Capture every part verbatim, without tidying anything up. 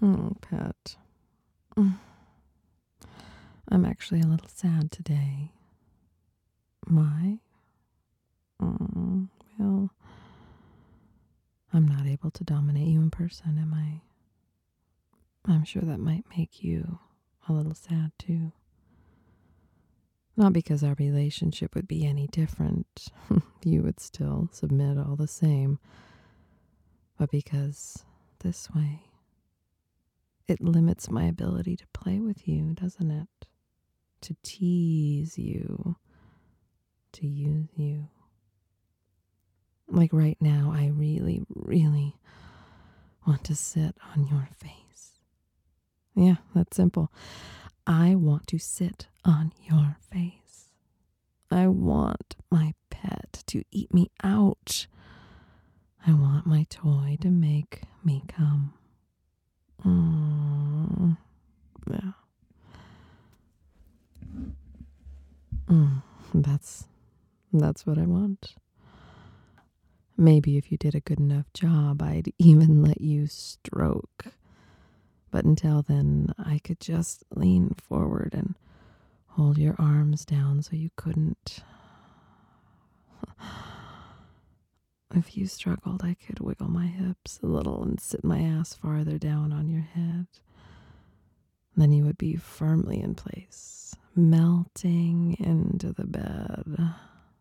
Oh, pet. Mm. I'm actually a little sad today. Why? Mm, well, I'm not able to dominate you in person, am I? I'm sure that might make you a little sad too. Not because our relationship would be any different. You would still submit all the same. But because this way, it limits my ability to play with you, doesn't it? To tease you, to use you. Like right now, I really, really want to sit on your face. Yeah, that's simple. I want to sit on your face. I want my pet to eat me out. I want my toy to make me come. Mm, yeah. Mm, that's that's what I want. Maybe if you did a good enough job, I'd even let you stroke. But until then, I could just lean forward and hold your arms down so you couldn't. If you struggled, I could wiggle my hips a little and sit my ass farther down on your head. Then you would be firmly in place, melting into the bed.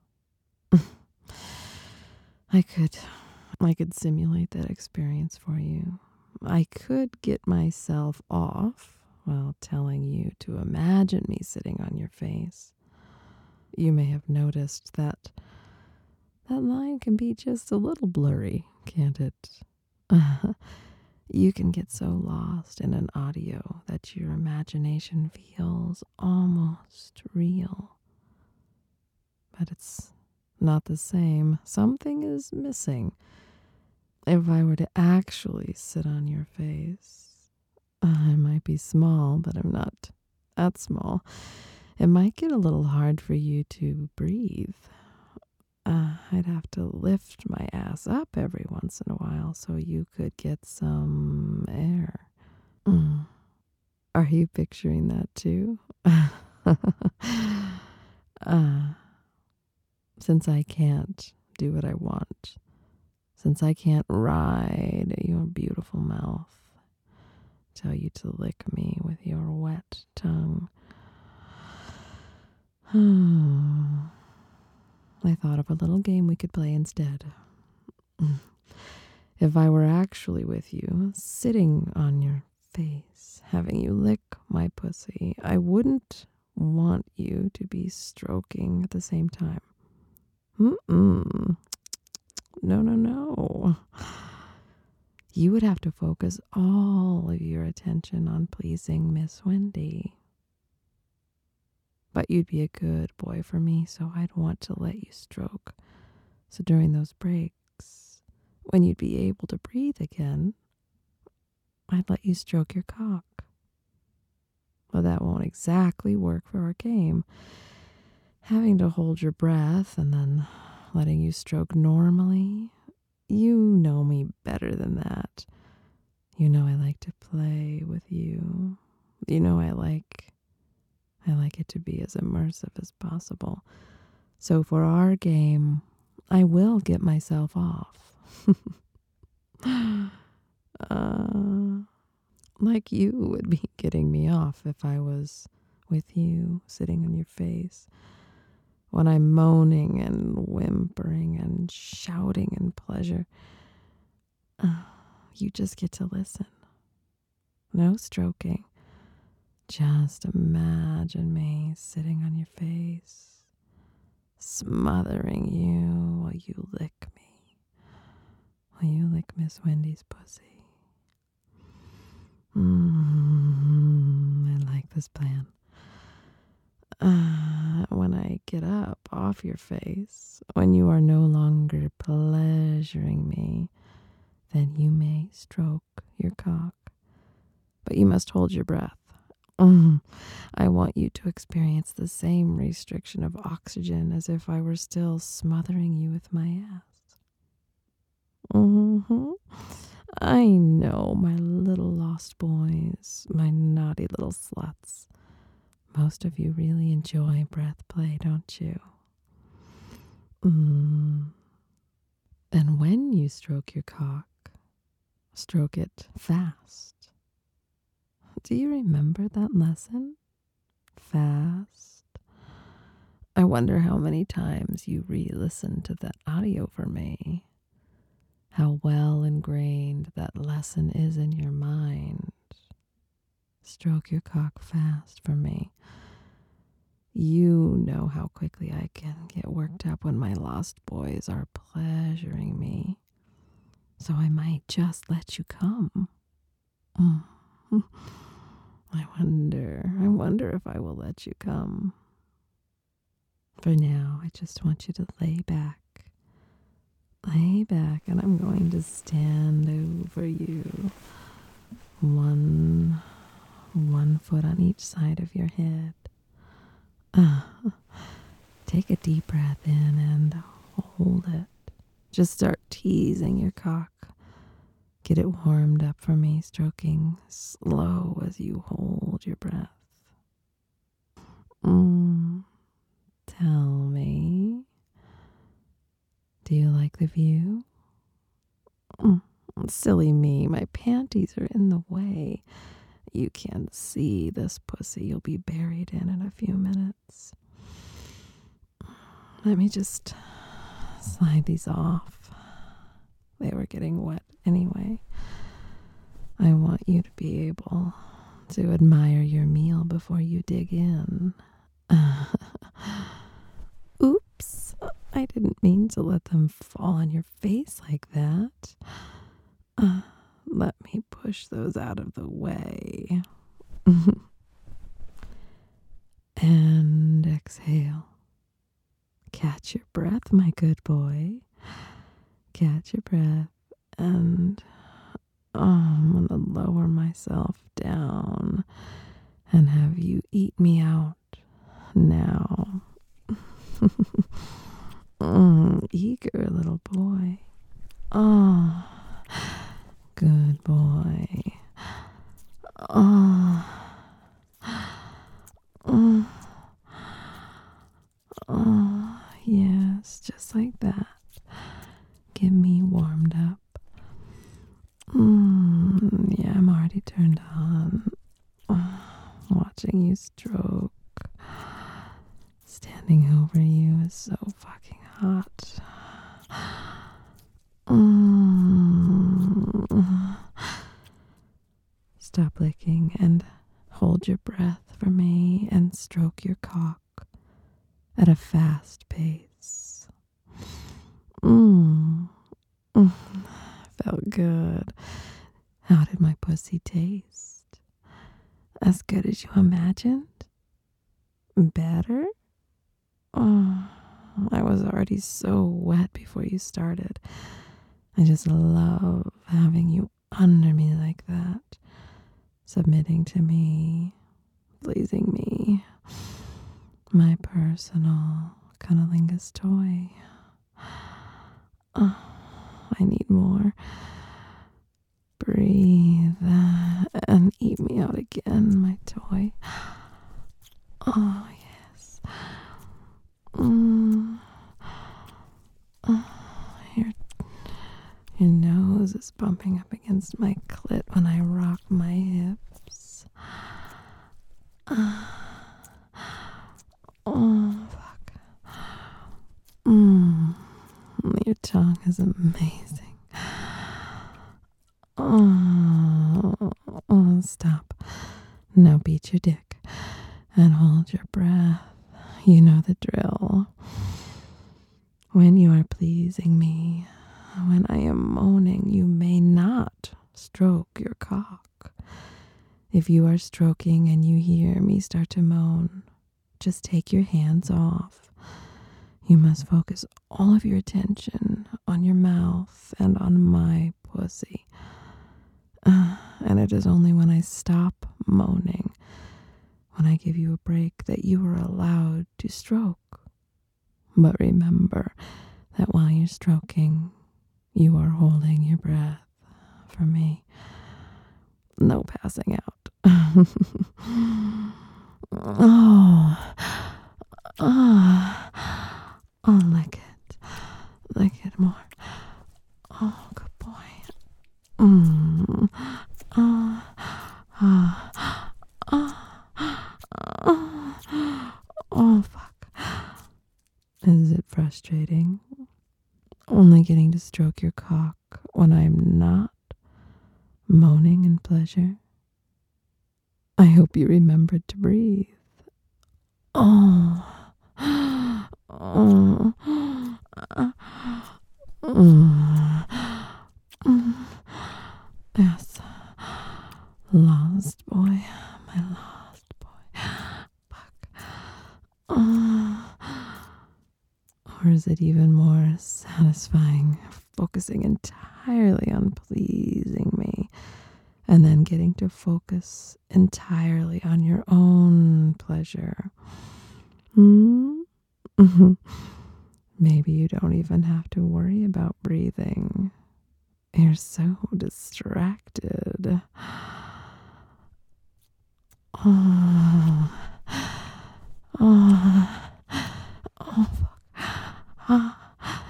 I could, I could simulate that experience for you. I could get myself off while telling you to imagine me sitting on your face. You may have noticed that that line can be just a little blurry, can't it? You can get so lost in an audio that your imagination feels almost real. But it's not the same. Something is missing. If I were to actually sit on your face, I might be small, but I'm not that small. It might get a little hard for you to breathe. Uh, I'd have to lift my ass up every once in a while so you could get some air. Mm. Are you picturing that too? uh, since I can't do what I want, since I can't ride your beautiful mouth, tell you to lick me with your wet tongue. I thought of a little game we could play instead. If I were actually with you, sitting on your face, having you lick my pussy, I wouldn't want you to be stroking at the same time. Mm-mm. No, no, no. You would have to focus all of your attention on pleasing Miss Wendy. But you'd be a good boy for me, so I'd want to let you stroke. So during those breaks, when you'd be able to breathe again, I'd let you stroke your cock. Well, that won't exactly work for our game. Having to hold your breath and then letting you stroke normally, you know me better than that. You know I like to play with you. You know I like I like it to be as immersive as possible. So for our game, I will get myself off. uh, like you would be getting me off if I was with you, sitting on your face, when I'm moaning and whimpering and shouting in pleasure. Uh, you just get to listen. No stroking. Just imagine me sitting on your face, smothering you while you lick me, while you lick Miss Wendy's pussy. Mm, I like this plan. Uh, when I get up off your face, when you are no longer pleasuring me, then you may stroke your cock. But you must hold your breath. Mm. I want you to experience the same restriction of oxygen as if I were still smothering you with my ass. Mm-hmm. I know, my little lost boys, my naughty little sluts. Most of you really enjoy breath play, don't you? Mm. And when you stroke your cock, stroke it fast. Do you remember that lesson? Fast. I wonder how many times you re-listened to that audio for me. How well ingrained that lesson is in your mind. Stroke your cock fast for me. You know how quickly I can get worked up when my lost boys are pleasuring me. So I might just let you come. Mm. I wonder, I wonder if I will let you come. For now, I just want you to lay back. Lay back, and I'm going to stand over you. One, one foot on each side of your head. Uh, take a deep breath in and hold it. Just start teasing your cock. Get it warmed up for me, stroking slow as you hold your breath. Mm, tell me, do you like the view? Mm, silly me, my panties are in the way. You can't see this pussy you'll be buried in in a few minutes. Let me just slide these off. They were getting wet anyway. I want you to be able to admire your meal before you dig in. Oops, I didn't mean to let them fall on your face like that. Uh, let me push those out of the way. And exhale. Catch your breath, my good boy. Catch your breath. And oh, I'm going to lower myself down and have you eat me out now. mm, eager little boy. Oh, good boy. Oh, oh, oh, yes, just like that. Get me warmed up. Mm, yeah, I'm already turned on. Oh, watching you stroke. Standing over you is so fucking hot. Mm. Stop licking and hold your breath for me and stroke your cock at a fast pace. Mm. Mm. Felt good. How did my pussy taste? As good as you imagined? Better? Oh, I was already so wet before you started. I just love having you under me like that, submitting to me, pleasing me, my personal cunnilingus toy. Oh, I need more. Breathe and eat me out again, my toy. Oh, yes. Mm. Oh, your, your nose is bumping up against my clit when I rock my hips. Oh, fuck. Mm. Your tongue is amazing. Oh, oh, stop. Now beat your dick and hold your breath. You know the drill. When you are pleasing me, when I am moaning, you may not stroke your cock. If you are stroking and you hear me start to moan, just take your hands off. You must focus all of your attention on your mouth and on my pussy. Uh, and it is only when I stop moaning, when I give you a break, that you are allowed to stroke. But remember that while you're stroking, you are holding your breath for me. No passing out. Oh, ah, oh, lick it, lick it more. Oh, good boy. Mm. Ah, ah, ah, ah. Oh, fuck. Is it frustrating? Only getting to stroke your cock when I'm not moaning in pleasure? I hope you remembered to breathe. Oh. Oh. Yes. Lost boy. My lost boy. Fuck. Oh. Or is it even more satisfying focusing entirely on pleasing me and then getting to focus entirely on your own pleasure? Hmm? Maybe you don't even have to worry about breathing. You're so distracted. Oh. Oh. Oh, fuck.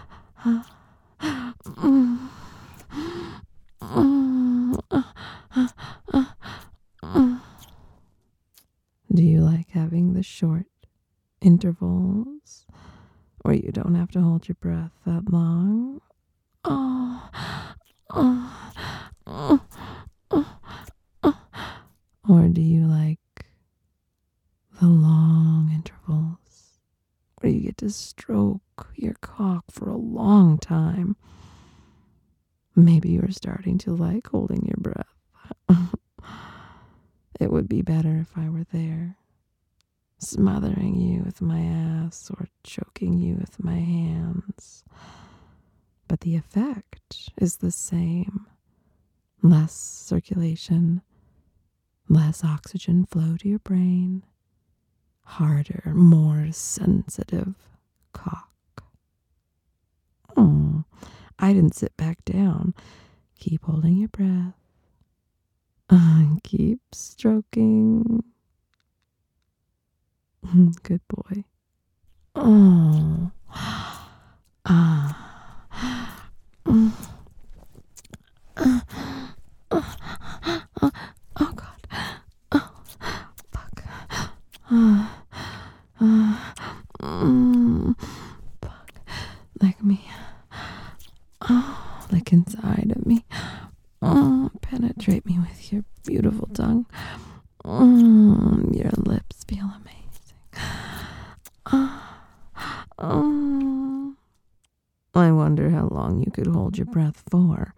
Do you like having the short intervals where you don't have to hold your breath that long? Oh, oh, oh, oh, oh. Or do you like the long intervals where you get to stroke your cock for a long time? Maybe you're starting to like holding your breath. It would be better if I were there, smothering you with my ass or choking you with my hands. But the effect is the same. Less circulation, less oxygen flow to your brain, harder, more sensitive cock. Oh, I didn't sit back down. Keep holding your breath. Uh, keep stroking. Good boy. Oh. Ah. Mm. Uh, uh, uh, oh, God. Oh, fuck. Uh, uh, mm, fuck. Lick me. Oh, lick inside of me. Oh, penetrate me with your beautiful tongue. Mm, your lips feel amazing. Oh, oh. I wonder how long you could hold your breath for.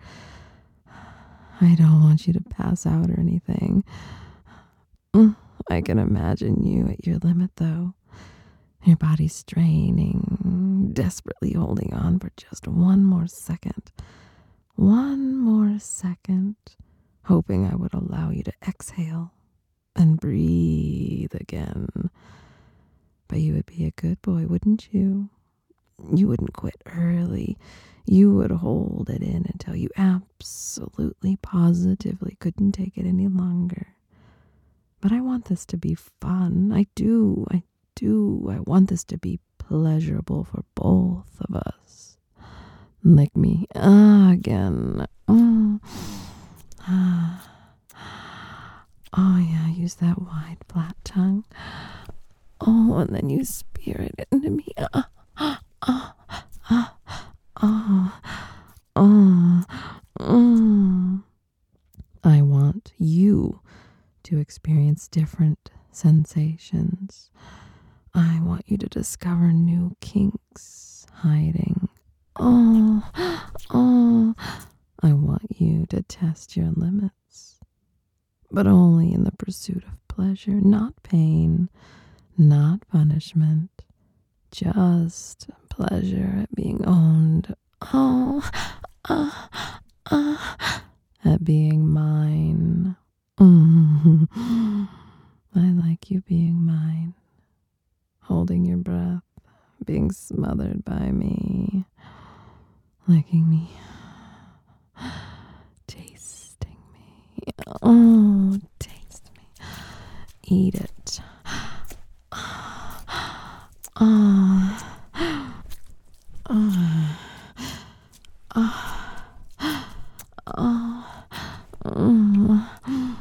I don't want you to pass out or anything. Mm, I can imagine you at your limit, though. Your body straining, desperately holding on for just one more second. One more second, hoping I would allow you to exhale and breathe again. But you would be a good boy, wouldn't you? You wouldn't quit early. You would hold it in until you absolutely, positively couldn't take it any longer. But I want this to be fun. I do. I do. I want this to be pleasurable for both of us. Lick me ah, again. Mm. Ah. Oh, yeah, use that wide, flat tongue. Oh, and then you spear it into me. Ah, ah, ah, ah, ah, ah. Mm. I want you to experience different sensations. I want you to discover new kinks hiding. Oh, oh. I want you to test your limits, but only in the pursuit of pleasure, not pain, not punishment, just pleasure at being owned. Oh, ah, ah, at being mine. Mm. I like you being mine, holding your breath, being smothered by me, licking me, taste Oh, taste me. Eat it. Oh, oh, oh, oh, oh,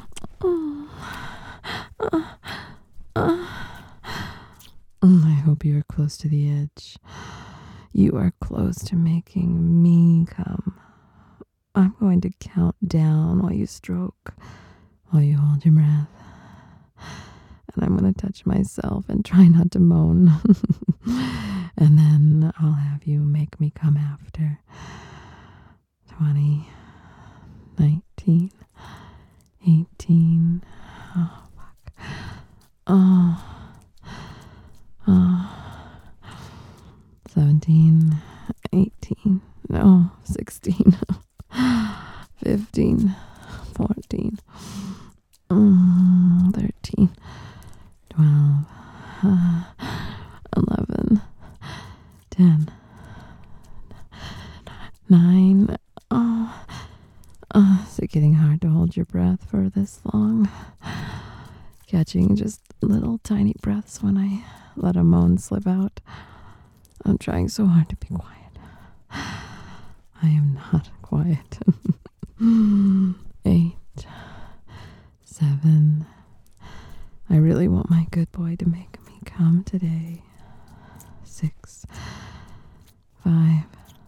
oh, oh. I hope you are close to the edge. You are close to making me come. I'm going to count down while you stroke, while you hold your breath. And I'm going to touch myself and try not to moan. And then I'll have you make me come after. twenty, nineteen, eighteen. Oh, fuck. Oh. Oh. seventeen, eighteen. No, sixteen. fifteen, fourteen. Mm, thirteen. twelve, uh, eleven, ten, nine. Oh, uh, is it getting hard to hold your breath for this long? Catching just little tiny breaths when I let a moan slip out. I'm trying so hard to be quiet. I am not quiet. Eight, seven. I really want my good boy to make me come today. Six, five.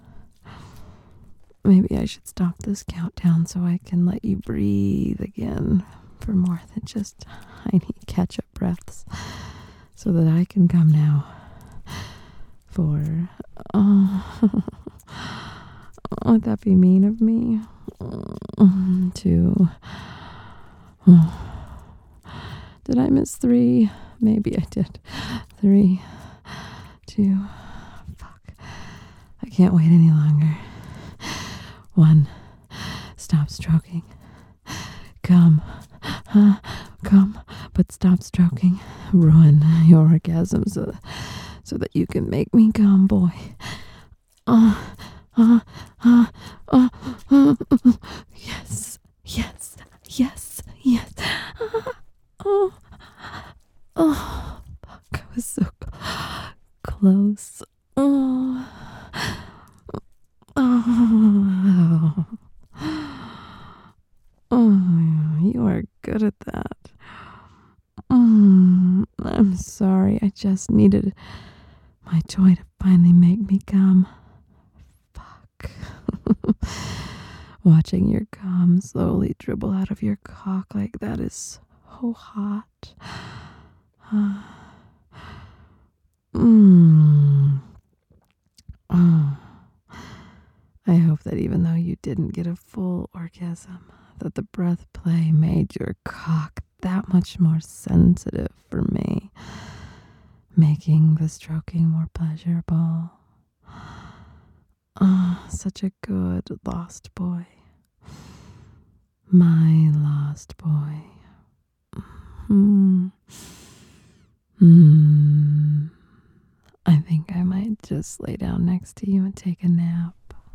Maybe I should stop this countdown so I can let you breathe again for more than just tiny catch-up breaths, so that I can come now. Four. Oh, would that be mean of me? Two. Oh. Did I miss three? Maybe I did. Three, two. Fuck. I can't wait any longer. One. Stop stroking. Come. Huh? Come. But stop stroking. Ruin your orgasm so, so that you can make me come, boy. Uh, uh, uh, uh, uh, uh. Yes. Yes. Yes. Yes. Uh, oh. Oh. Fuck. I was so close. Oh. Oh. Oh, you are good at that. Mm, I'm sorry. I just needed my toy to finally make me come. Fuck. Watching your cum slowly dribble out of your cock like that is so hot. mm. Oh. I hope that even though you didn't get a full orgasm, that the breath play made your cock that much more sensitive for me, making the stroking more pleasurable. Oh, such a good lost boy. My lost boy. Hmm. Hmm. I think I might just lay down next to you and take a nap.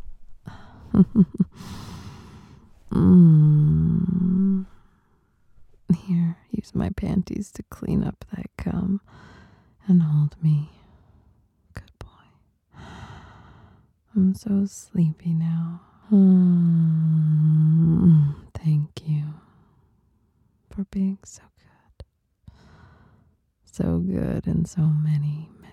mm. Here, use my panties to clean up that cum and hold me. Good boy. I'm so sleepy now. Mm, thank you for being so good. So good in so many,